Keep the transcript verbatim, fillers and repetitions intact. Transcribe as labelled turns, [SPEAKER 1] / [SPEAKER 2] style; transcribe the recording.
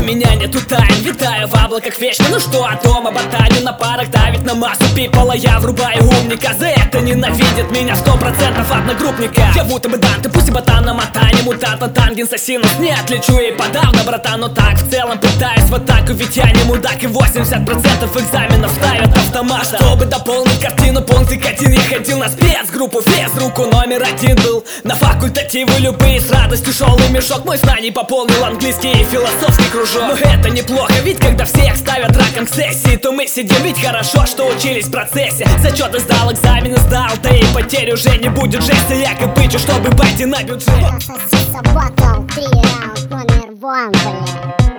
[SPEAKER 1] меня нету тайн. Витаю в облаках вечно, ну что от дома ботаню на парах, давит на массу пипола. Я врубаю умника, за это ненавидит меня сто процентов одногруппника. Я будто бы Данте, пусть и ботан на мотане, мутант на тангенс, синус не отличу и подавно, братан. Но так в целом пытаюсь в атаку, ведь я не мудак, и восемьдесят процентов экзаменов ставят автоматом. Чтобы дополнить картину, пунктик один, я ходил на спецгруппу, физруку номер один был. На факультативы любые с радостью шел, и мешок мой знаний пополнил английский и философский кружок. Но это неплохо, ведь когда всех ставят раком к сессии, то мы сидим, ведь хорошо, что учились в процессе. Зачеты сдал, экзамены сдал, да и потерь уже не будет жести. Я копычу, чтобы пойти на бюджет.
[SPEAKER 2] Батл, три раунд, номер один, бля.